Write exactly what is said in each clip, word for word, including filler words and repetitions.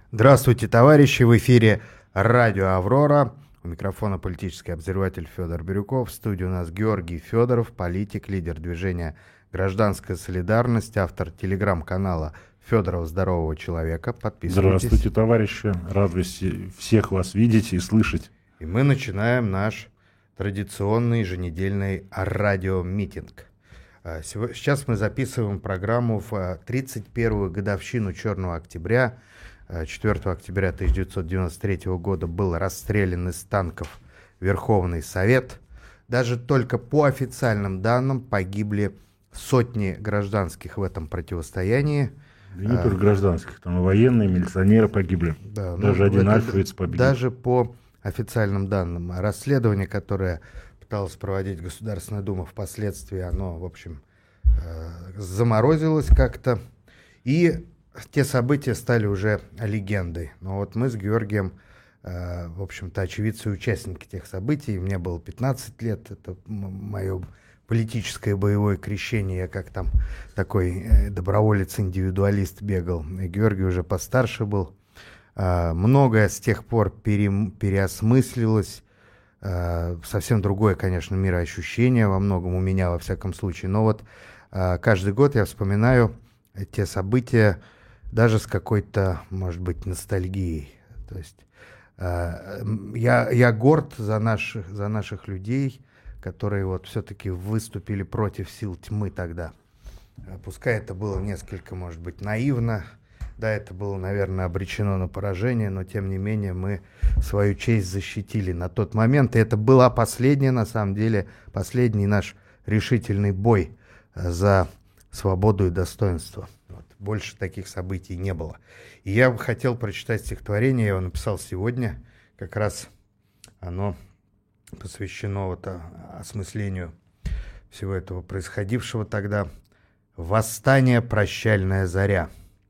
Здравствуйте, товарищи! В эфире радио «Аврора». У микрофона политический обозреватель Федор Бирюков. В студии у нас Георгий Федоров, политик, лидер движения «Гражданская солидарность», автор телеграм-канала Федоров здорового человека. Подписывайтесь. Здравствуйте, товарищи! Рад всех вас видеть и слышать. И мы начинаем наш традиционный еженедельный радиомитинг. Сейчас мы записываем программу в тридцать первую годовщину Черного октября. четвёртого октября тысяча девятьсот девяносто третьего года был расстрелян из танков Верховный Совет. Даже только по официальным данным погибли сотни гражданских в этом противостоянии. И не только гражданских, там и военные, милиционеры погибли. Да, даже ну, один альфовец погиб. Даже по официальным данным. Расследование, которое пыталась проводить Государственная Дума впоследствии, оно, в общем, заморозилось как-то. И те события стали уже легендой. Но вот мы с Георгием, э, в общем-то, очевидцы и участники тех событий. Мне было пятнадцать лет, это мое политическое боевое крещение. Я как там такой э, доброволец-индивидуалист бегал. И Георгий уже постарше был. Э, многое с тех пор пере, переосмыслилось. Э, совсем другое, конечно, мироощущение во многом у меня, во всяком случае. Но вот э, каждый год я вспоминаю те события, даже с какой-то, может быть, ностальгией. То есть э, я, я горд за наших, за наших людей, которые вот все-таки выступили против сил тьмы тогда. Пускай это было несколько, может быть, наивно, да, это было, наверное, обречено на поражение, но тем не менее мы свою честь защитили на тот момент. И это была последняя, на самом деле, последний наш решительный бой за свободу и достоинство. Больше таких событий не было. И я бы хотел прочитать стихотворение, я его написал сегодня, как раз оно посвящено вот осмыслению всего этого происходившего тогда. «Восстание, прощальная заря».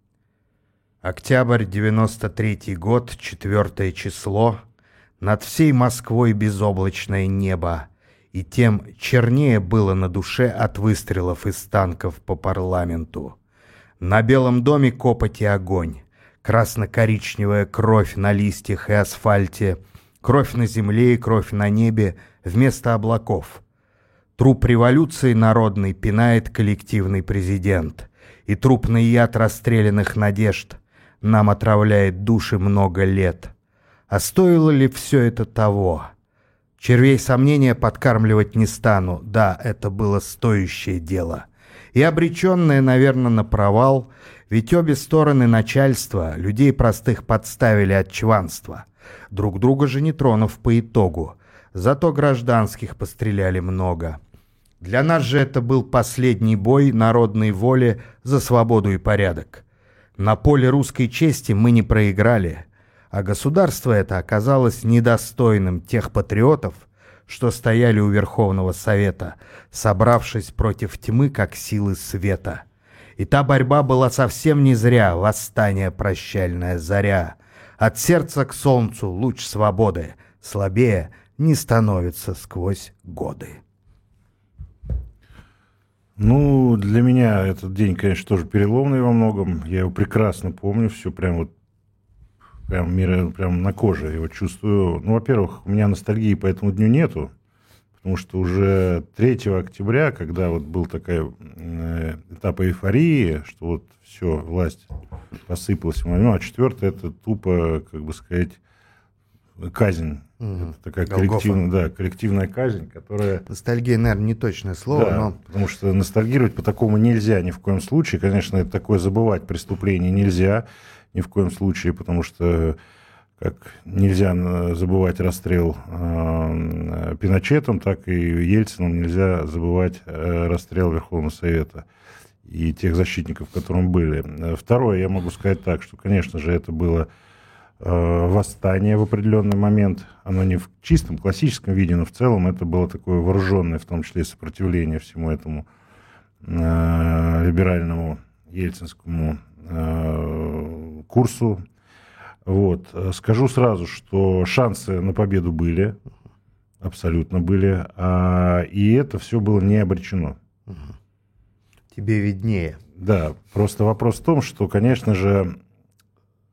Октябрь, девяносто третий год, четвертое число, над всей Москвой безоблачное небо, и тем чернее было на душе от выстрелов из танков по парламенту. На Белом доме копоть и огонь, красно-коричневая кровь на листьях и асфальте, кровь на земле и кровь на небе вместо облаков. Труп революции народной пинает коллективный президент, и трупный яд расстрелянных надежд нам отравляет души много лет. А стоило ли все это того? Червей сомнения подкармливать не стану, да, это было стоящее дело. И обреченное, наверное, на провал, ведь обе стороны начальства людей простых подставили от чванства, друг друга же не тронув по итогу, зато гражданских постреляли много. Для нас же это был последний бой народной воли за свободу и порядок. На поле русской чести мы не проиграли, а государство это оказалось недостойным тех патриотов, что стояли у Верховного Совета, собравшись против тьмы, как силы света. И та борьба была совсем не зря, восстание, прощальная заря. От сердца к солнцу луч свободы, слабее не становится сквозь годы. Ну, для меня этот день, конечно, тоже переломный во многом. Я его прекрасно помню, все прям вот Прям, мир, прям на коже его чувствую. Ну, во-первых, у меня ностальгии по этому дню нету, потому что уже третьего октября, когда вот был такой э, этап эйфории, что вот все, власть посыпалась, ну, а четвертое это тупо, как бы сказать, казнь. Mm-hmm. Это такая коллективная, да, коллективная казнь, которая... Ностальгия, наверное, не точное слово, да, но... потому что ностальгировать по такому нельзя ни в коем случае. Конечно, это такое забывать преступление нельзя. Ни в коем случае, потому что как нельзя забывать расстрел э, Пиночетом, так и Ельцином нельзя забывать э, расстрел Верховного Совета и тех защитников, которые были. Второе, я могу сказать так, что, конечно же, это было э, восстание в определенный момент. Оно не в чистом классическом виде, но в целом это было такое вооруженное, в том числе, сопротивление всему этому э, либеральному ельцинскому курсу. Вот. Скажу сразу, что шансы на победу были, абсолютно были, а, и это все было не обречено. Тебе виднее. Да, просто вопрос в том, что, конечно же,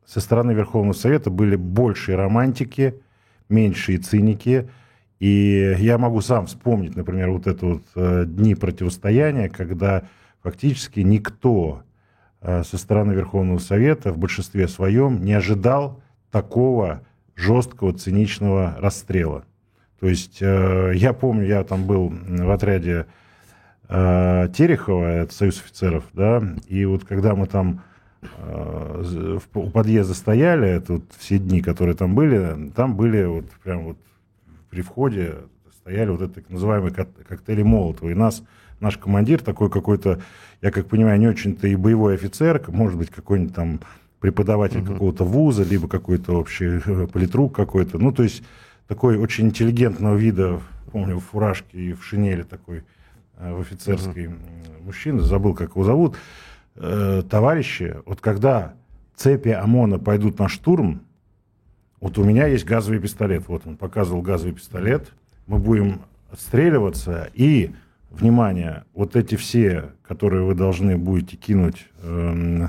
со стороны Верховного Совета были большие романтики, меньшие циники. И я могу сам вспомнить, например, вот это вот э, дни противостояния, когда фактически никто э, со стороны Верховного Совета в большинстве своем не ожидал такого жесткого, циничного расстрела. То есть э, я помню, я там был в отряде э, Терехова, это Союз офицеров, да, и вот когда мы там э, в, у подъезда стояли, это вот все дни, которые там были, там были вот прям вот при входе стояли вот это так называемые коктейли Молотова, и нас, наш командир такой какой-то, я как понимаю, не очень-то и боевой офицер, может быть, какой-нибудь там преподаватель uh-huh. какого-то вуза, либо какой-то общий политрук какой-то, ну, то есть такой очень интеллигентного вида, помню, в фуражке и в шинели такой, в офицерской uh-huh. мужчина, забыл, как его зовут, э, товарищи, вот когда цепи ОМОНа пойдут на штурм, вот у меня есть газовый пистолет, вот он показывал газовый пистолет, мы будем отстреливаться, и, внимание, вот эти все, которые вы должны будете кинуть, э,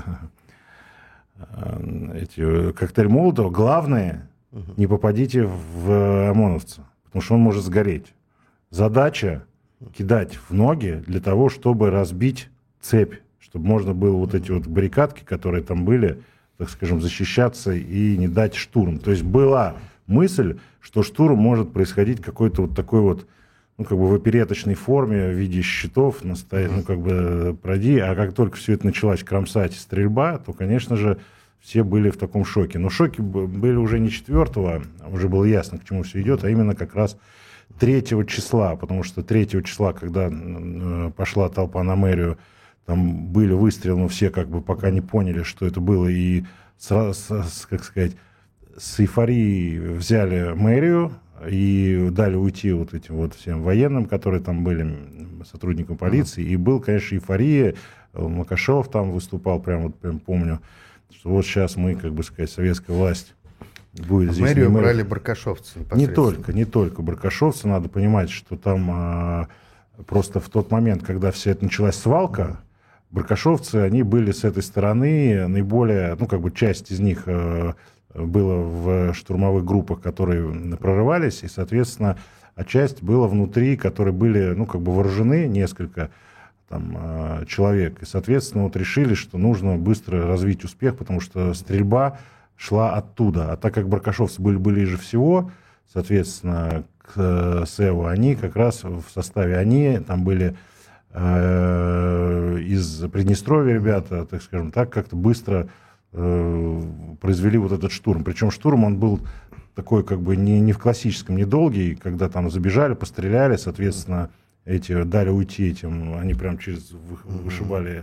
э, эти коктейль Молотова, главное, не попадите в ОМОНовца, потому что он может сгореть. Задача кидать в ноги для того, чтобы разбить цепь, чтобы можно было вот эти вот баррикадки, которые там были, так скажем, защищаться и не дать штурм. То есть была мысль, что штурм может происходить какой-то вот такой вот, ну, как бы в опереточной форме, в виде щитов, настоять, ну, как бы пройди. А как только все это началась кромсать стрельба, то, конечно же, все были в таком шоке. Но шоки были уже не четвертого, уже было ясно, к чему все идет, а именно как раз третьего числа, потому что третьего числа, когда пошла толпа на мэрию, там были выстрелы, но все как бы пока не поняли, что это было, и, с, с, как сказать, с эйфорией взяли мэрию и дали уйти вот этим вот всем военным, которые там были, сотрудникам полиции, и был, конечно, эйфория, Макашов там выступал, прям вот прям помню, что вот сейчас мы, как бы сказать, советская власть будет а здесь. Мэрию мэр... брали баркашовцы. Не только, не только баркашовцы, надо понимать, что там а, просто в тот момент, когда вся эта началась свалка, баркашовцы, они были с этой стороны наиболее, ну, как бы часть из них э, была в штурмовых группах, которые прорывались, и, соответственно, а часть была внутри, которые были, ну, как бы вооружены, несколько там э, человек, и, соответственно, вот решили, что нужно быстро развить успех, потому что стрельба шла оттуда, а так как баркашовцы были ближе всего, соответственно, к э, СЭВу, они как раз в составе, они там были из Приднестровья ребята, так скажем так, как-то быстро э, произвели вот этот штурм. Причем штурм, он был такой как бы не, не в классическом, не долгий, когда там забежали, постреляли, соответственно, эти дали уйти этим, они прям через вышибали,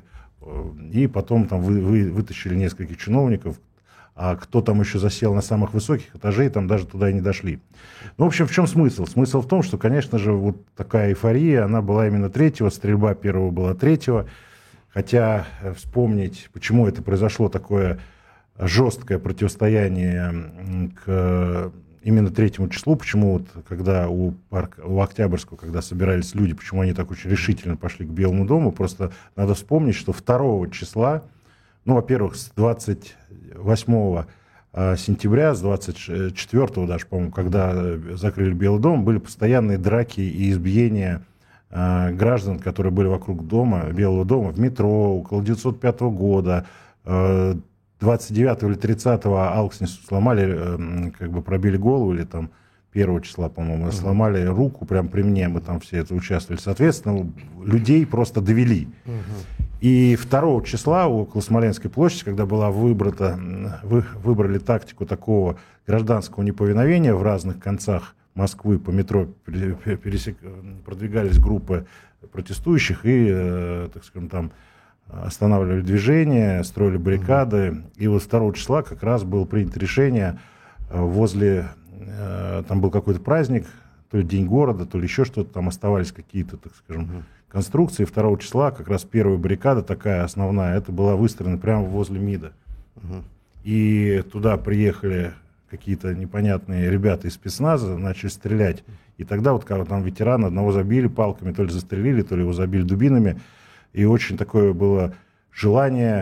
и потом там вы, вы, вытащили нескольких чиновников, а кто там еще засел на самых высоких этажей, там даже туда и не дошли. Ну, в общем, в чем смысл? Смысл в том, что, конечно же, вот такая эйфория, она была именно третьего, стрельба первого была третьего, хотя вспомнить, почему это произошло, такое жесткое противостояние к именно третьему числу, почему вот когда у, парк, у Октябрьского, когда собирались люди, почему они так очень решительно пошли к Белому дому, просто надо вспомнить, что второго числа, ну, во-первых, с двадцать восьмого сентября, с двадцать четвёртого даже, по-моему, когда закрыли Белый дом, были постоянные драки и избиения э, граждан, которые были вокруг дома, Белого дома, в метро, около девятьсот пятого года. Э, двадцать девятого или тридцатого Алкснису сломали, э, как бы пробили голову, или там первого числа, по-моему, uh-huh. сломали руку, прям при мне, мы там все это участвовали. Соответственно, людей просто довели. Uh-huh. И второго числа около Смоленской площади, когда была выбрана, вы, выбрали тактику такого гражданского неповиновения в разных концах Москвы по метро пересек, продвигались группы протестующих и, э, так скажем, там останавливали движение, строили баррикады. Uh-huh. И вот второго числа как раз было принято решение возле... Там был какой-то праздник, то ли День города, то ли еще что-то, там оставались какие-то, так скажем, uh-huh. конструкции. второго числа как раз первая баррикада такая основная, это была выстроена прямо возле МИДа. Uh-huh. И туда приехали какие-то непонятные ребята из спецназа, начали стрелять. И тогда вот когда там ветерана одного забили палками, то ли застрелили, то ли его забили дубинами. И очень такое было желание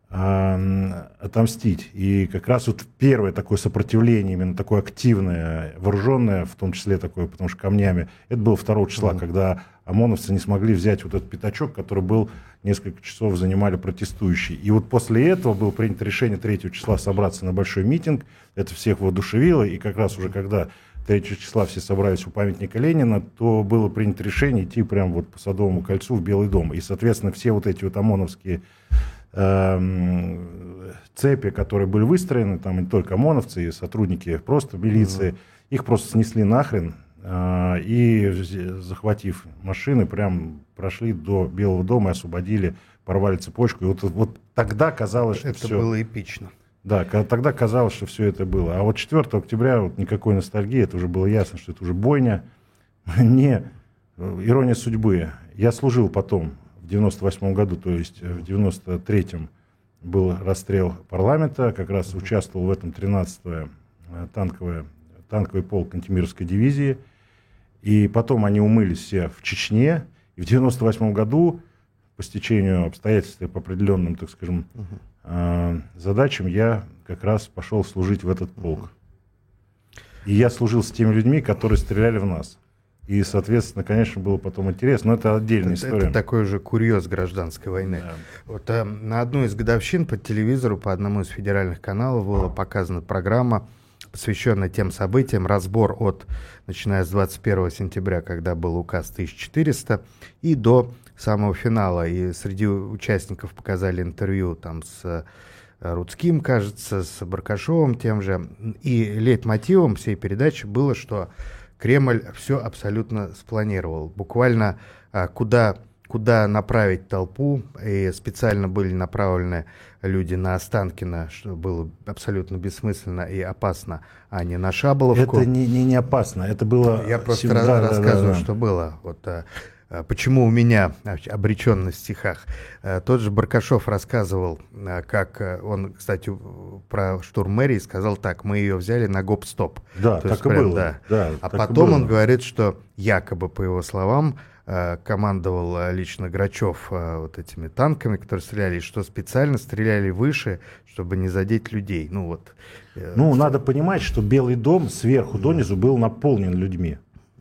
отомстить. И как раз вот первое такое сопротивление, именно такое активное, вооруженное, в том числе такое, потому что камнями, это было второго числа, mm-hmm. когда ОМОНовцы не смогли взять вот этот пятачок, который был, несколько часов занимали протестующие. И вот после этого было принято решение третьего числа собраться на большой митинг, это всех воодушевило, и как раз уже когда третьего числа все собрались у памятника Ленина, то было принято решение идти прямо вот по Садовому кольцу в Белый дом. И, соответственно, все вот эти вот ОМОНовские цепи, которые были выстроены, там не только ОМОНовцы, и сотрудники просто милиции, mm-hmm. их просто снесли нахрен э, и, захватив машины, прям прошли до Белого дома и освободили, порвали цепочку. И вот, вот тогда казалось, что это все... было эпично. Да, тогда казалось, что все это было. А вот четвёртого октября вот никакой ностальгии, это уже было ясно, что это уже бойня. Не ирония судьбы. Я служил потом в девяносто восьмом году, то есть в девяносто третьем был расстрел парламента, как раз участвовал в этом тринадцатый танковый, танковый полк антимировской дивизии. И потом они умылись все в Чечне. И в девяносто восьмом году, по стечению обстоятельств и по определенным, так скажем, uh-huh. задачам, я как раз пошел служить в этот полк. Uh-huh. И я служил с теми людьми, которые стреляли в нас. И, соответственно, конечно, было потом интересно, но это отдельная это, история. Это такой же курьез гражданской войны. Да. Вот, э, на одной из годовщин по телевизору, по одному из федеральных каналов была показана программа, посвященная тем событиям, разбор от, начиная с двадцать первого сентября, когда был указ тысяча четыреста, и до самого финала. И среди участников показали интервью там с Рудским, кажется, с Баркашовым тем же. И лейтмотивом всей передачи было, что Кремль все абсолютно спланировал. Буквально а, куда, куда направить толпу, и специально были направлены люди на Останкино, что было абсолютно бессмысленно и опасно, а не на Шаболовку. Это не, не, не опасно, это было... Я просто раз, да, рассказываю, да, да. что было. Вот, а, почему у меня обреченность в стихах. Тот же Баркашов рассказывал, как он, кстати, про штурм мэрии сказал так: мы ее взяли на гоп-стоп. Да, То так есть, и прям, было. Да. Да, а потом он говорит, что якобы, по его словам, командовал лично Грачев вот этими танками, которые стреляли, что специально стреляли выше, чтобы не задеть людей. Ну, вот. Ну, надо понимать, что Белый дом сверху донизу был наполнен людьми.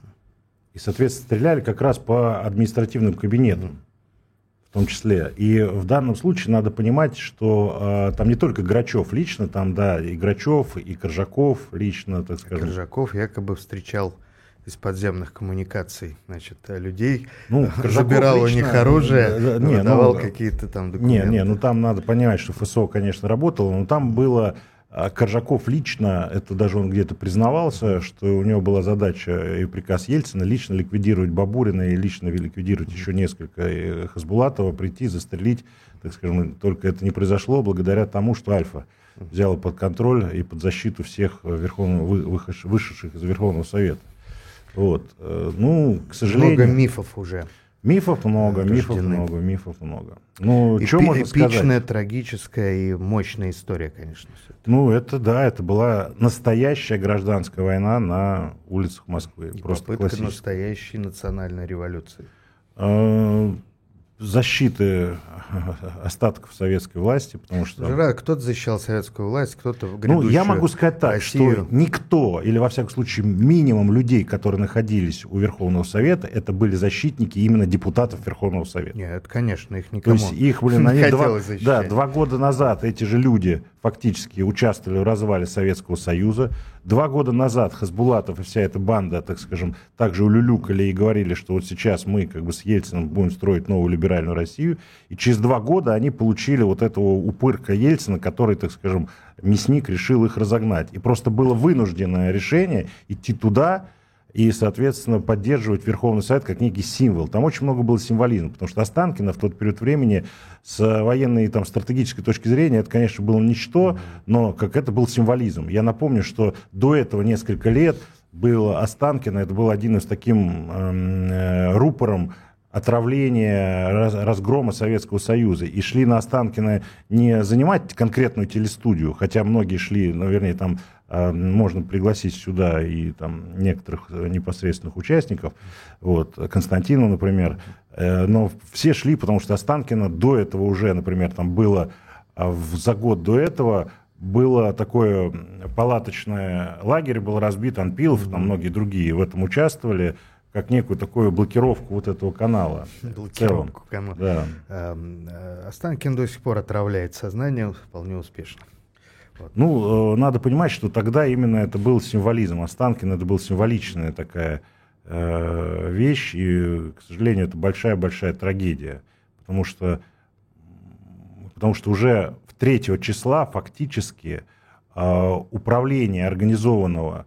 И, соответственно, стреляли как раз по административным кабинетам, в том числе. И в данном случае надо понимать, что э, там не только Грачев лично, там, да, и Грачев, и Коржаков лично, так скажем. Коржаков якобы встречал из подземных коммуникаций, значит, людей, ну, забирал лично, у них оружие, да, да, не, выдавал ну, какие-то там документы. Не, не, ну там надо понимать, что ФСО, конечно, работало, но там было... Коржаков лично, это даже он где-то признавался, что у него была задача и приказ Ельцина лично ликвидировать Бабурина и лично ликвидировать еще несколько Хасбулатова, прийти, застрелить, так скажем. Только это не произошло благодаря тому, что Альфа взяла под контроль и под защиту всех верховного, вышедших из Верховного Совета. Вот. Ну, к сожалению... Много мифов уже. Мифов много, рождены. мифов много, мифов много. Ну, Эпи- что можно эпичная, сказать? Трагическая и мощная история, конечно. Ну, это да, это была настоящая гражданская война на улицах Москвы. И просто попытка настоящей национальной революции. Защиты остатков советской власти, потому что... Жира, кто-то защищал советскую власть, кто-то в Ну, я могу сказать так, Россию. Что никто, или во всяком случае минимум людей, которые находились у Верховного Совета, это были защитники именно депутатов Верховного Совета. Нет, конечно, их никому То есть их, блин, они два, защищать. Да, два года назад эти же люди фактически участвовали в развале Советского Союза. Два года назад Хасбулатов и вся эта банда, так скажем, также улюлюкали и говорили, что вот сейчас мы как бы с Ельциным будем строить новую либеральную Россию. И через два года они получили вот этого упырка Ельцина, который, так скажем, мясник решил их разогнать. И просто было вынужденное решение идти туда и, соответственно, поддерживать Верховный Совет как некий символ. Там очень много было символизма, потому что Останкино в тот период времени с военной, там, стратегической точки зрения это, конечно, было ничто, но как это был символизм. Я напомню, что до этого несколько лет было Останкино, это был один из таким э, рупором отравления, раз, разгрома Советского Союза. И шли на Останкино не занимать конкретную телестудию, хотя многие шли, ну, вернее, там э, можно пригласить сюда и там некоторых непосредственных участников, вот, Константина, например, э, но все шли, потому что Останкино до этого уже, например, там было А в, за год до этого было такое палаточное лагерь, был разбит Анпилов, там многие другие в этом участвовали, как некую такую блокировку вот этого канала. Блокировку канала. Да. Останкин до сих пор отравляет сознание вполне успешно. Вот. Ну, надо понимать, что тогда именно это был символизм. Останкин это была символичная такая э, вещь, и, к сожалению, это большая-большая трагедия, потому что, потому что уже третьего числа фактически э, управление организованного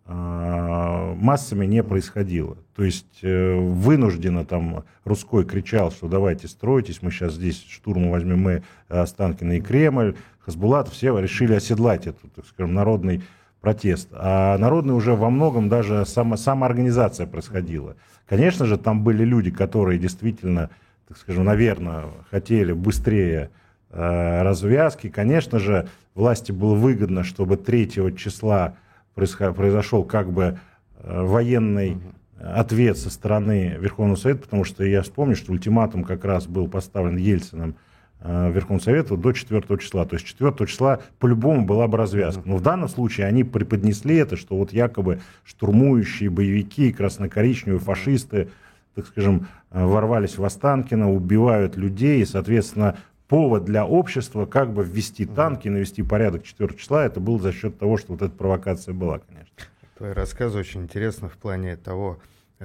э, массами не происходило. То есть э, вынужденно там Рудской кричал, что давайте стройтесь, мы сейчас здесь штурмом возьмем мы Останкино и Кремль. Хасбулатов, все решили оседлать этот, так скажем, народный протест. А народный уже во многом даже само, самоорганизация происходила. Конечно же, там были люди, которые действительно, так скажем, наверное, хотели быстрее э, развязки. Конечно же, власти было выгодно, чтобы третьего числа происход, произошел как бы э, военный ответ со стороны Верховного Совета, потому что я вспомню, что ультиматум как раз был поставлен Ельциным Верховному Совету до четвёртого числа. То есть четвёртого числа по-любому была бы развязка. Но в данном случае они преподнесли это, что вот якобы штурмующие боевики, красно-коричневые фашисты, так скажем, ворвались в Останкино, убивают людей, и, соответственно, повод для общества как бы ввести танки, навести порядок четвёртого числа, это было за счет того, что вот эта провокация была, конечно. Твой рассказ очень интересно в плане того,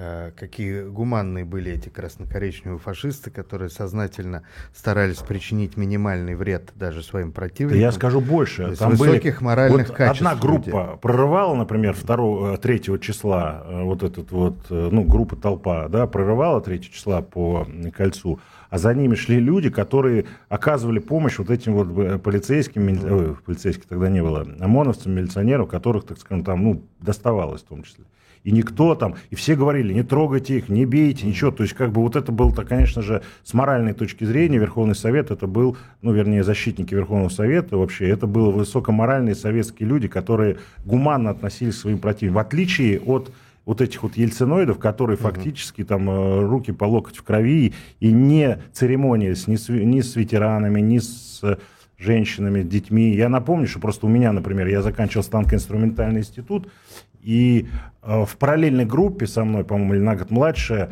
какие гуманные были эти красно-коричневые фашисты, которые сознательно старались причинить минимальный вред даже своим противникам. Да я скажу больше. Там высоких были... моральных вот качеств. Одна группа люди. прорывала, например, второго, третьего числа, вот этот вот, ну, группа толпа, да, прорывала третьего числа по кольцу, а за ними шли люди, которые оказывали помощь вот этим вот полицейским, mm-hmm. ой, полицейских тогда не было, ОМОНовцам, милиционерам, которых, так скажем, там, ну, доставалось в том числе. И никто там, и все говорили, не трогайте их, не бейте, ничего. То есть, как бы вот это было, конечно же, с моральной точки зрения, Верховный Совет, это был, ну, вернее, защитники Верховного Совета вообще, это были высокоморальные советские люди, которые гуманно относились к своим противникам. В отличие от вот этих вот ельциноидов, которые фактически там руки по локоть в крови и не церемонились ни с, ни с ветеранами, ни с женщинами, детьми. Я напомню, что просто у меня, например, я заканчивал станкоинструментальный институт, и э, в параллельной группе со мной, по-моему, или на год младше,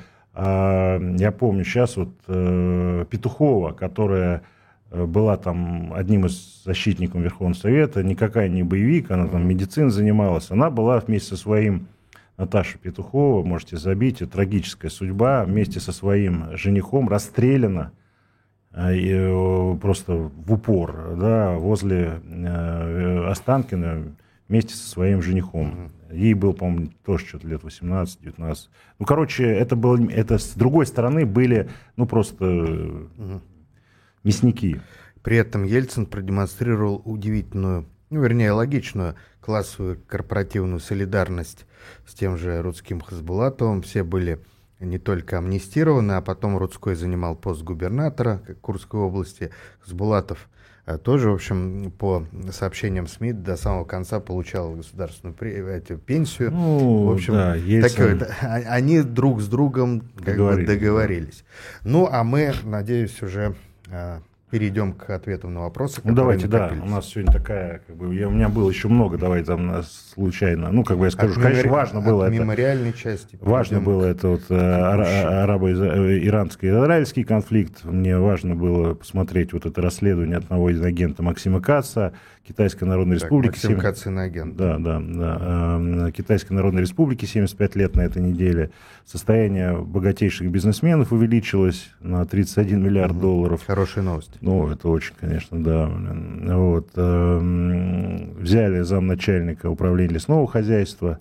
э, я помню сейчас вот э, Петухова, которая э, была там одним из защитников Верховного Совета, никакая не боевик, она там медициной занималась, она была вместе со своим, Наташа Петухова, можете забить, трагическая судьба, вместе со своим женихом расстреляна э, э, просто в упор, да, возле э, Останкина, вместе со своим женихом. Ей было, по-моему, тоже что-то лет восемнадцать-девятнадцать. Ну, короче, это было, это с другой стороны были, ну, просто угу. мясники. При этом Ельцин продемонстрировал удивительную, ну, вернее, логичную классовую корпоративную солидарность с тем же Рудским Хасбулатовым. Все были не только амнистированы, а потом Рудской занимал пост губернатора Курской области. Хасбулатов тоже, в общем, по сообщениям СМИ, до самого конца получал государственную эту пенсию. Ну, в общем, да, Ельцин... так, они друг с другом как договорились. бы договорились. Да. Ну, а мы, надеюсь, уже а, перейдем к ответам на вопросы. Ну, давайте, накопились. Да, у нас сегодня такая, как бы, я, у меня было еще много, давайте там случайно, ну, как бы я скажу, от конечно, мемори... важно было от это. мемориальной части. Важно было это вот арабо-иранский и израильский конфликт. Мне важно было посмотреть вот это расследование одного иноагента Максима Каца, Китайской Народной так, Республики. Максим Кац иноагент. Да, да, да. Китайской Народной Республики семьдесят пять лет на этой неделе. Состояние богатейших бизнесменов увеличилось на тридцать один миллиард угу. долларов. Хорошая новость. Ну, это очень, конечно, да. Вот. Взяли замначальника управления лесного хозяйства.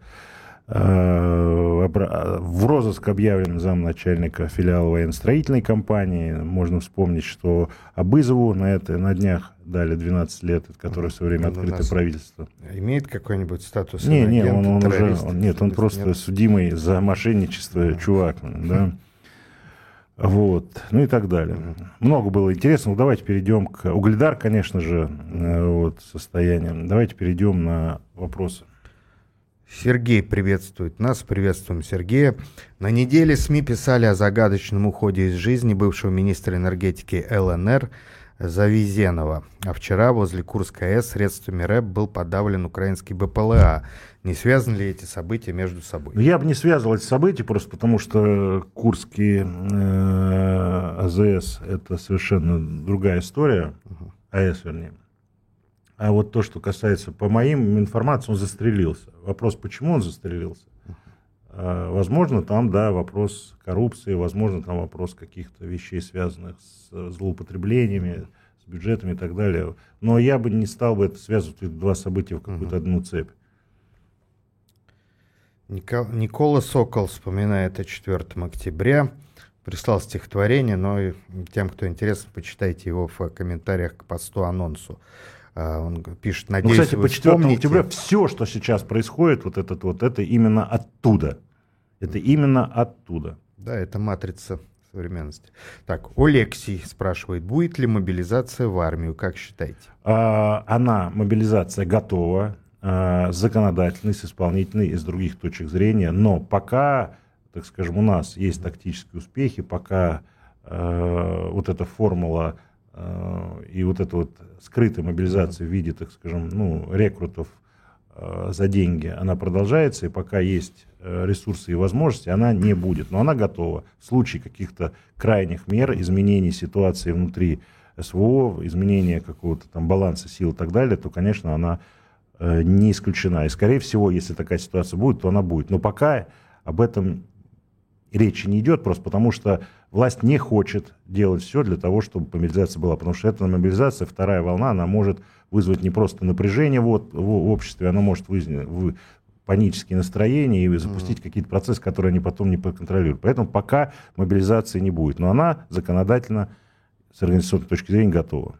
В розыск объявлен замначальника филиала военно-строительной компании. Можно вспомнить, что Абызову на, это, на днях дали двенадцать лет, который все время открытое правительство. Имеет какой-нибудь статус? Не, не, он, он уже, он, нет, он просто нет? судимый за мошенничество а. чувак, да. Вот, ну и так далее. Mm-hmm. Много было интересного. Давайте перейдем к Угледар, конечно же, вот, состоянием. Давайте перейдем на вопросы. Сергей приветствует нас. Приветствуем Сергея. На неделе СМИ писали о загадочном уходе из жизни бывшего министра энергетики ЛНР Завизенова. А вчера возле Курской АЭС средствами РЭБ был подавлен украинский БПЛА. Не связаны ли эти события между собой? Я бы не связывал эти события, просто потому что Курский э, АЗС — это совершенно другая история, угу. АЭС, вернее. А вот то, что касается, по моим информациям, он застрелился. Вопрос, почему он застрелился? Uh, возможно, там, да, вопрос коррупции, возможно, там вопрос каких-то вещей, связанных с злоупотреблениями, с бюджетами и так далее. Но я бы не стал бы это связывать, два события в какую-то uh-huh. одну цепь. Никол... Никола Сокол вспоминает о четвёртого октября. Прислал стихотворение, но тем, кто интересно, почитайте его в комментариях к посту-анонсу. Он пишет: надеюсь, ну, кстати, вы по четвёртому вспомните... октября все, что сейчас происходит, вот это, вот это именно оттуда. Это именно оттуда. Да, это матрица современности. Так, Алексей спрашивает, будет ли мобилизация в армию, как считаете? А, она, мобилизация, готова, а, законодательной, с исполнительной, из других точек зрения, но пока, так скажем, у нас есть тактические успехи, пока а, вот эта формула а, и вот эта вот скрытая мобилизация в виде, так скажем, ну, рекрутов э, за деньги, она продолжается, и пока есть э, ресурсы и возможности, она не будет. Но она готова. В случае каких-то крайних мер, изменений ситуации внутри СВО, изменения какого-то там баланса сил и так далее, то, конечно, она э, не исключена. И, скорее всего, если такая ситуация будет, то она будет. Но пока об этом речи не идет, просто потому что власть не хочет делать все для того, чтобы мобилизация была. Потому что эта мобилизация, вторая волна, она может вызвать не просто напряжение в, в обществе, она может вызвать в, панические настроения и запустить mm-hmm. какие-то процессы, которые они потом не проконтролируют. Поэтому пока мобилизации не будет. Но она законодательно, с организационной точки зрения, готова.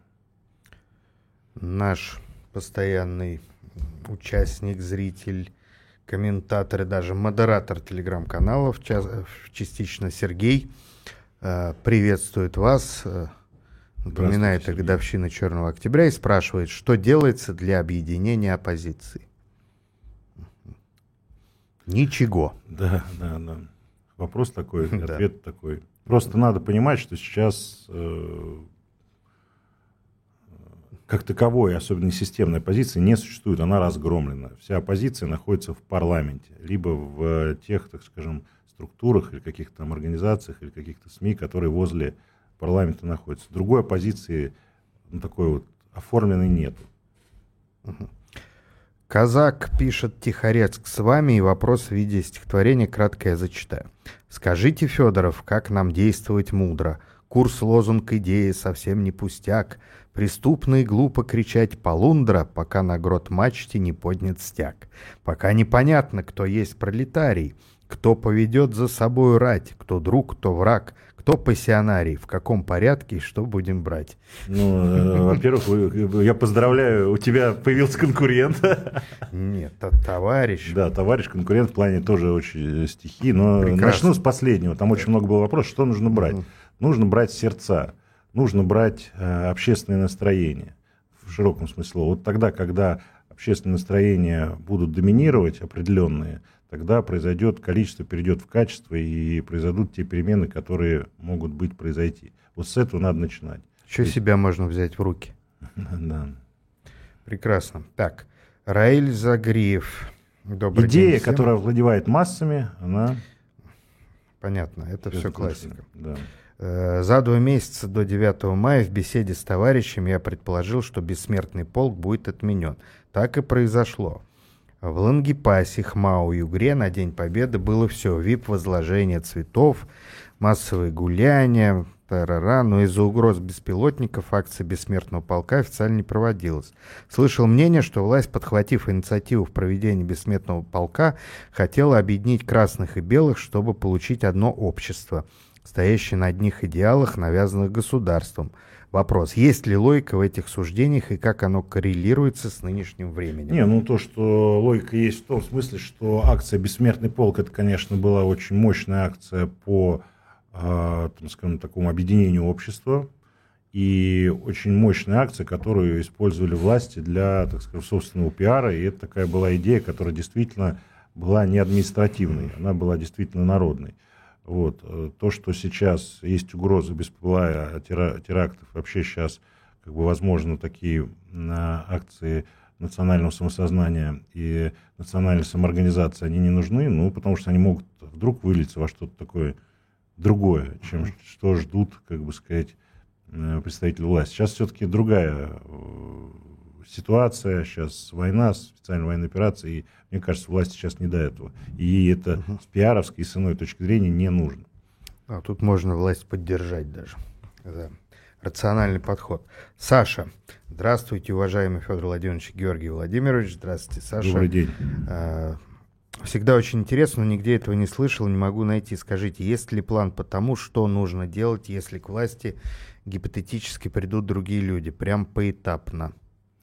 Наш постоянный участник, зритель, комментатор и даже модератор телеграм-каналов, частично Сергей, приветствует вас, напоминает о годовщине Черного октября и спрашивает, что делается для объединения оппозиции. Ничего. Да, да, да. Вопрос такой, ответ да. такой. Просто надо понимать, что сейчас э, как таковой, особенно системной оппозиции, не существует, она разгромлена. Вся оппозиция находится в парламенте, либо в тех, так скажем, структурах или каких-то там организациях или каких-то СМИ, которые возле парламента находятся. Другой оппозиции, ну, такой вот оформленной нет. Казак пишет: Тихорецк с вами, и вопрос в виде стихотворения кратко я зачитаю. Скажите, Федоров, как нам действовать мудро? Курс, лозунг, идеи совсем не пустяк. Преступно и глупо кричать полундра, пока на грот мачте не поднят стяг. Пока непонятно, кто есть пролетарий, кто поведет за собою рать, кто друг, кто враг, кто пассионарий, в каком порядке и что будем брать. Ну, э, во-первых, я поздравляю, у тебя появился конкурент. Нет, товарищ. Да, товарищ, конкурент в плане тоже очень стихи, но прекрасно. Начну с последнего. Там очень много было вопросов, что нужно брать. Угу. Нужно брать сердца, нужно брать э, общественное настроение в широком смысле. Вот тогда, когда общественные настроения будут доминировать определенные, тогда произойдет, количество перейдет в качество и произойдут те перемены, которые могут быть произойти. Вот с этого надо начинать. Еще Ведь... себя можно взять в руки. Да. Прекрасно. Так, Раиль Загриев. Добрый Идея, день всем. Которая овладевает массами, она... Понятно, это все классика. Да. За два месяца до девятого мая в беседе с товарищем я предположил, что бессмертный полк будет отменен. Так и произошло. В Лангепасе, Хмао, Югре на День Победы было все. вип-возложение цветов, массовые гуляния, тарара, но из-за угроз беспилотников акция бессмертного полка официально не проводилась. Слышал мнение, что власть, подхватив инициативу в проведении бессмертного полка, хотела объединить красных и белых, чтобы получить одно общество, стоящее на одних идеалах, навязанных государством. Вопрос, есть ли логика в этих суждениях и как оно коррелируется с нынешним временем? Не, ну то, что логика есть в том смысле, что акция «Бессмертный полк» это, конечно, была очень мощная акция по, э, там, скажем, такому объединению общества и очень мощная акция, которую использовали власти для, так скажем, собственного пиара, и это такая была идея, которая действительно была не административной, она была действительно народной. Вот. То, что сейчас есть угроза беспилая терактов, вообще сейчас как бы, возможно, такие на акции национального самосознания и национальной самоорганизации, они не нужны, ну, потому что они могут вдруг вылиться во что-то такое другое, чем mm-hmm. что ждут, как бы сказать, представители власти. Сейчас все-таки другая ситуация, сейчас война, специальная военная операция, и мне кажется, власти сейчас не до этого. И это uh-huh. с пиаровской и с иной точки зрения не нужно. А тут можно власть поддержать даже. Да. Рациональный подход. Саша. Здравствуйте, уважаемый Федор Владимирович, Георгий Владимирович. Здравствуйте, Саша. Добрый день. Всегда очень интересно, но нигде этого не слышал, не могу найти. Скажите, есть ли план по тому, что нужно делать, если к власти гипотетически придут другие люди? Прям поэтапно.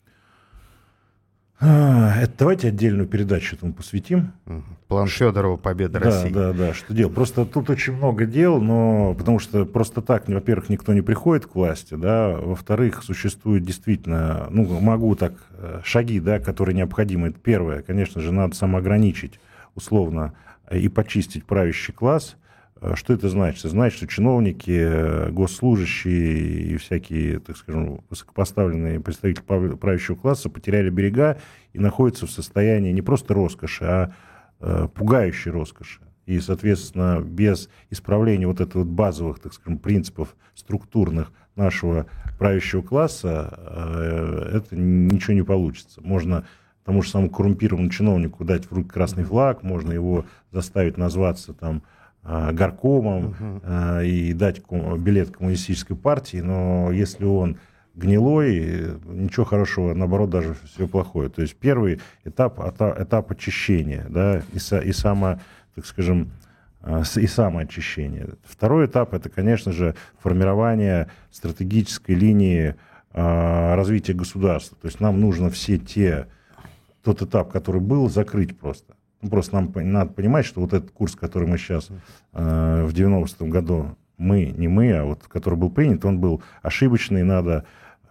А, это давайте отдельную передачу этому посвятим. План Федорова «Победа да, России». Да, да, что делать. Просто тут очень много дел, но потому что просто так, во-первых, никто не приходит к власти, да, во-вторых, существует действительно, ну, могу так, шаги, да, которые необходимы. Это первое, конечно же, надо самоограничить условно и почистить правящий класс. Что это значит? Это значит, что чиновники, госслужащие и всякие, так скажем, высокопоставленные представители правящего класса потеряли берега и находятся в состоянии не просто роскоши, а э, пугающей роскоши. И, соответственно, без исправления вот этих вот базовых, так скажем, принципов структурных нашего правящего класса э, это ничего не получится. Можно тому же самому коррумпированному чиновнику дать в руки красный флаг, можно его заставить назваться там горкомом uh-huh. и дать билет коммунистической партии, но если он гнилой, ничего хорошего, наоборот, даже все плохое. То есть первый этап, этап очищения, да, и, и само, так скажем, и самоочищение. Второй этап — это, конечно же, формирование стратегической линии развития государства. То есть нам нужно все те, тот этап, который был, закрыть просто. Ну, просто нам надо понимать, что вот этот курс, который мы сейчас э, в девяностом году, мы, не мы, а вот который был принят, он был ошибочный, надо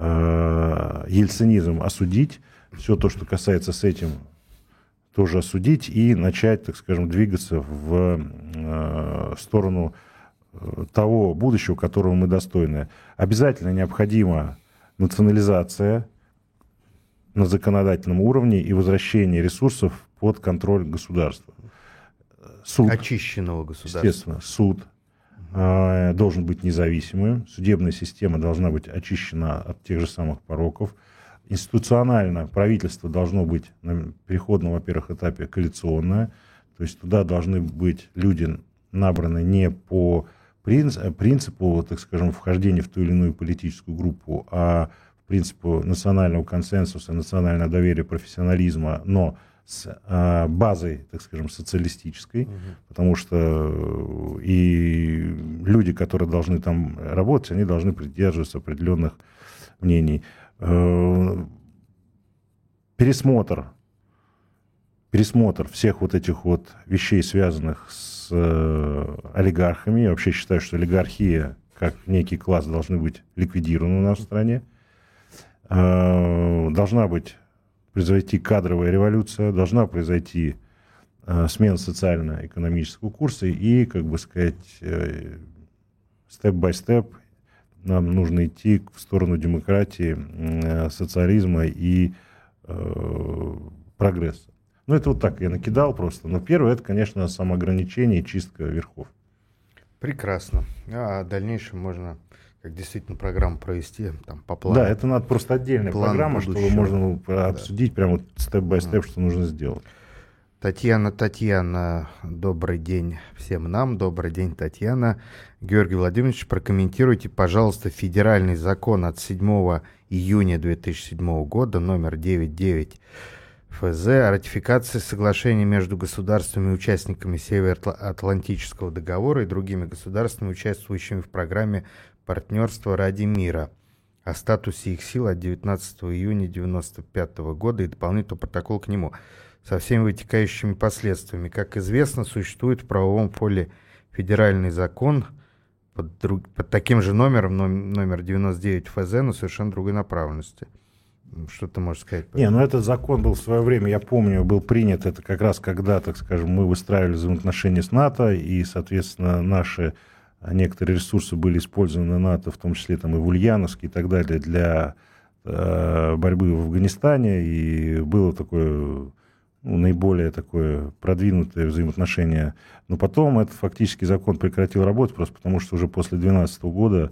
э, ельцинизм осудить, все то, что касается с этим, тоже осудить и начать, так скажем, двигаться в э, сторону того будущего, которого мы достойны. Обязательно необходима национализация на законодательном уровне и возвращение ресурсов под контроль государства. Суд, очищенного государства. Естественно, суд э, должен быть независимым, судебная система должна быть очищена от тех же самых пороков. Институционально правительство должно быть на переходном, во-первых, этапе коалиционное, то есть туда должны быть люди набраны не по принципу, так скажем, вхождения в ту или иную политическую группу, а по принципу национального консенсуса, национального доверия, профессионализма, но с а, базой, так скажем, социалистической, угу. потому что и люди, которые должны там работать, они должны придерживаться определенных мнений. Пересмотр, пересмотр всех вот этих вот вещей, связанных с э, олигархами. Я вообще считаю, что олигархия, как некий класс, должны быть ликвидированы у нас в стране. Э, должна быть произойти кадровая революция, должна произойти э, смена социально-экономического курса и, как бы сказать, степ-бай-степ нам нужно идти в сторону демократии, э, социализма и э, прогресса. Ну, это вот так я накидал просто. Но первое, это, конечно, самоограничение и чистка верхов. Прекрасно. А в дальнейшем можно... как действительно программу провести там, по плану. Да, это надо просто отдельная программа, будущего. Чтобы можно да. обсудить прямо вот степ-бай-степ, что нужно сделать. Татьяна, Татьяна, добрый день всем нам. Добрый день, Татьяна. Георгий Владимирович, прокомментируйте, пожалуйста, федеральный закон от седьмого июня две тысячи седьмого года, номер девять девять эф зэ, о ратификации соглашения между государствами и участниками Североатлантического договора и другими государствами, участвующими в программе «Партнерство ради мира», о статусе их сил от девятнадцатого июня девяносто пятого года и дополнительный протокол к нему со всеми вытекающими последствиями. Как известно, существует в правовом поле федеральный закон под, друг, под таким же номером, номер девяносто девять эф зэ, но совершенно другой направленности. Что ты можешь сказать? Не, ну этот закон был в свое время, я помню, был принят, это как раз когда, так скажем, мы выстраивали взаимоотношения с НАТО, и, соответственно, наши некоторые ресурсы были использованы НАТО, в том числе там и в Ульяновске и так далее, для э, борьбы в Афганистане, и было такое, ну, наиболее такое продвинутое взаимоотношение. Но потом этот фактически закон прекратил работу, просто потому что уже после две тысячи двенадцатого года,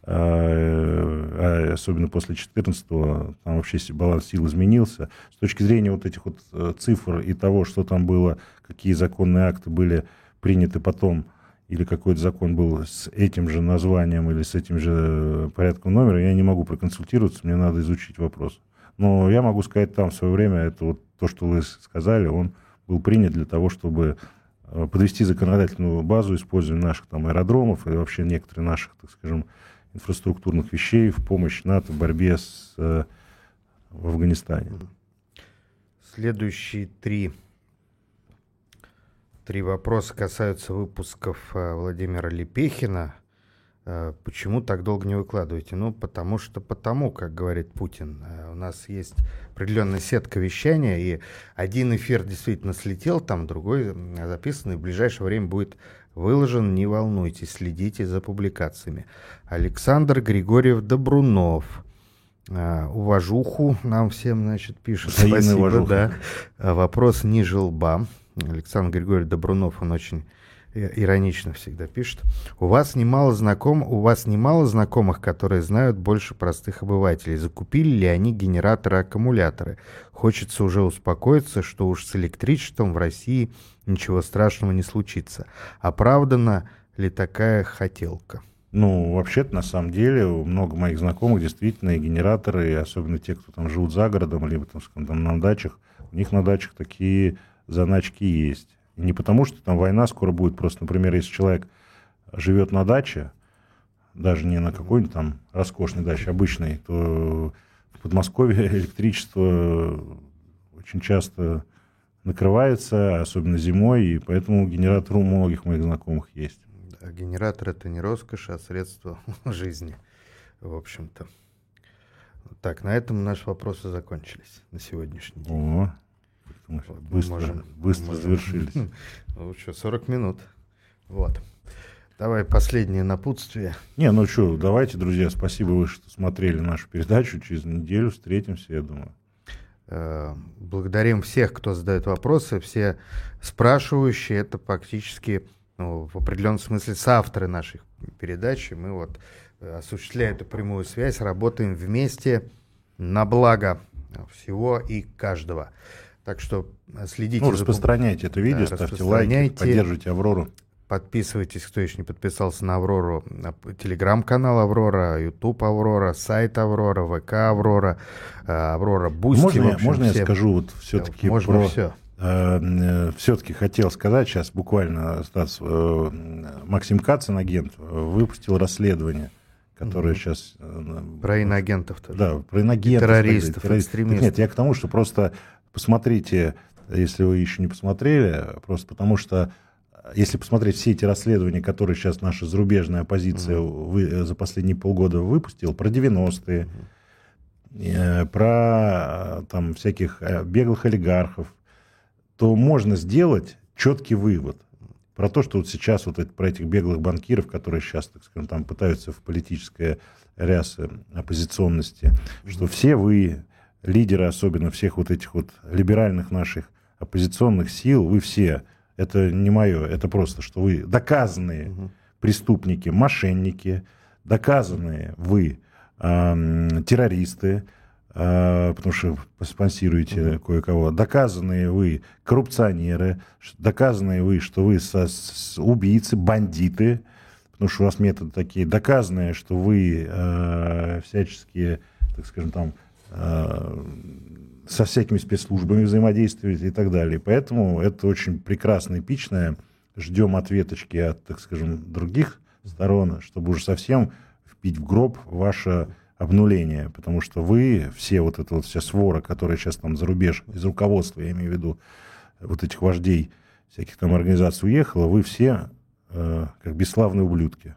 а особенно после две тысячи четырнадцатого, там вообще баланс сил изменился. С точки зрения вот этих вот цифр и того, что там было, какие законные акты были приняты потом, или какой-то закон был с этим же названием или с этим же порядком номера, я не могу проконсультироваться, мне надо изучить вопрос. Но я могу сказать, там в свое время, это вот то, что вы сказали, он был принят для того, чтобы подвести законодательную базу использования наших там аэродромов и вообще некоторых наших, так скажем, инфраструктурных вещей в помощь НАТО в борьбе с, э, в Афганистане. Следующие три, три вопроса касаются выпусков э, Владимира Лепехина. Э, почему так долго не выкладываете? Ну, потому что потому, как говорит Путин. Э, у нас есть определенная сетка вещания, и один эфир действительно слетел, там другой записан, и в ближайшее время будет выложен, не волнуйтесь, следите за публикациями. Александр Григорьев Добрунов. Uh, уважуху нам всем, значит, пишет. Взаимная Спасибо, уважуха. Да. Uh, вопрос ниже лба. Александр Григорьевич Добрунов, он очень иронично всегда пишет. У вас немало знаком, у вас немало знакомых, которые знают больше простых обывателей. Закупили ли они генераторы-аккумуляторы? Хочется уже успокоиться, что уж с электричеством в России ничего страшного не случится. Оправдана ли такая хотелка? Ну, вообще-то, на самом деле, у много моих знакомых действительно и генераторы, и особенно те, кто там живут за городом, либо там, скажем, там на дачах, у них на дачах такие заначки есть. И не потому, что там война скоро будет, просто, например, если человек живет на даче, даже не на какой-нибудь там роскошной даче, обычной, то в Подмосковье электричество очень часто накрывается, особенно зимой, и поэтому генератор у многих моих знакомых есть. Да, генератор — это не роскошь, а средство жизни, в общем-то. Так, на этом наши вопросы закончились на сегодняшний день. О, быстро, можем, быстро можем. завершились. Ну что, сорок минут. Вот. Давай последнее напутствие. Не, ну что, давайте, друзья, спасибо вы, что смотрели нашу передачу. Через неделю встретимся, я думаю. Благодарим всех, кто задает вопросы, все спрашивающие. Это практически, ну, в определенном смысле соавторы нашей передачи. Мы вот, осуществляя эту прямую связь, работаем вместе на благо всего и каждого. Так что следите. Ну, за... распространяйте это видео, да, ставьте лайки, поддержите Аврору. Подписывайтесь, кто еще не подписался на Аврору, на телеграм-канал Аврора, ютуб Аврора, сайт Аврора, ВК Аврора, Аврора Бусти. Можно, общем, можно все... я скажу вот все-таки можно про... все. Э, все-таки хотел сказать, сейчас буквально, Стас, э, Максим Кацин, агент, выпустил расследование, которое mm-hmm. сейчас... Э, про иноагентов тоже. Да, про иноагентов. Террористов, террорист... экстремистов. Нет, я к тому, что просто посмотрите, если вы еще не посмотрели, просто потому что если посмотреть все эти расследования, которые сейчас наша зарубежная оппозиция mm-hmm. вы, за последние полгода выпустила, про девяностые, mm-hmm. э, про там, всяких беглых олигархов, то можно сделать четкий вывод про то, что вот сейчас вот это, про этих беглых банкиров, которые сейчас, так скажем, там пытаются в политическое рясы оппозиционности, mm-hmm. что все вы, лидеры особенно всех вот этих вот либеральных наших оппозиционных сил, вы все... Это не мое, это просто, что вы доказанные угу. преступники, мошенники, доказанные вы э, террористы, э, потому что спонсируете угу. кое-кого, доказанные вы коррупционеры, доказанные вы, что вы со, с, убийцы, бандиты, потому что у вас методы такие, доказанные, что вы э, всяческие, так скажем, там... Э, со всякими спецслужбами взаимодействуете и так далее. Поэтому это очень прекрасно эпичное. Ждем ответочки от, так скажем, других сторон, чтобы уже совсем впить в гроб ваше обнуление. Потому что вы, все вот эта вот вся свора, которая сейчас там за рубеж, из руководства, я имею в виду, вот этих вождей всяких там организаций уехала, вы все э, как бесславные ублюдки.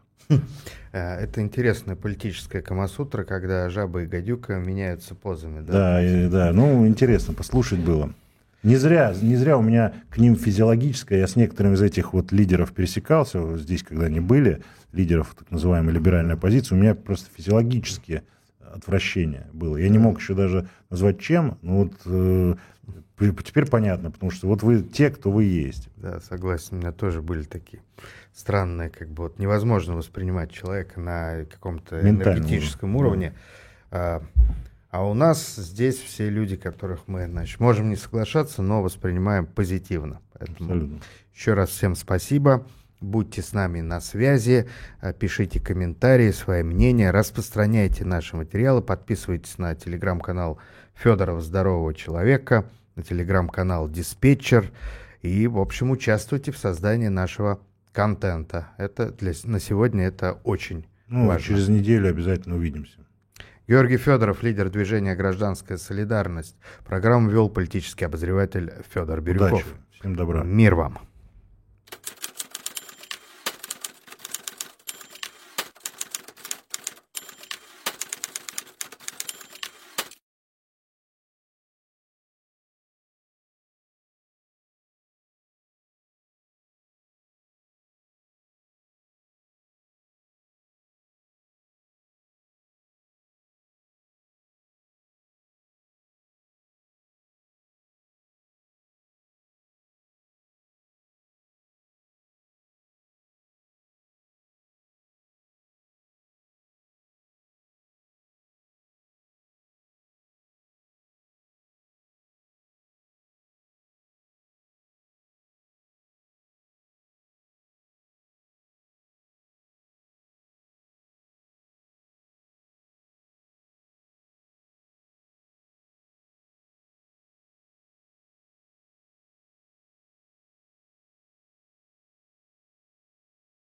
Это интересная политическая камасутра, когда жаба и гадюка меняются позами. Да, да, и, да. Ну, интересно, послушать было. Не зря, не зря у меня к ним физиологическое, я с некоторыми из этих вот лидеров пересекался, вот здесь, когда они были, лидеров так называемой либеральной оппозиции, у меня просто физиологические отвращение было. Я не мог еще даже назвать чем, но вот э, теперь понятно, потому что вот вы те, кто вы есть. Да, согласен, у меня тоже были такие странные, как бы вот невозможно воспринимать человека на каком-то энергетическом уровне. А, а у нас здесь все люди, которых мы, значит, можем не соглашаться, но воспринимаем позитивно. Поэтому абсолютно. Еще раз всем спасибо. Будьте с нами на связи, пишите комментарии, свои мнения, распространяйте наши материалы, подписывайтесь на телеграм-канал Федорова Здорового Человека, на телеграм-канал Диспетчер и, в общем, участвуйте в создании нашего контента. Это для, на сегодня это очень ну, важно. Через неделю обязательно увидимся. Георгий Федоров, лидер движения «Гражданская солидарность». Программу вел политический обозреватель Федор Бирюков. Удачи. Всем добра. Мир вам.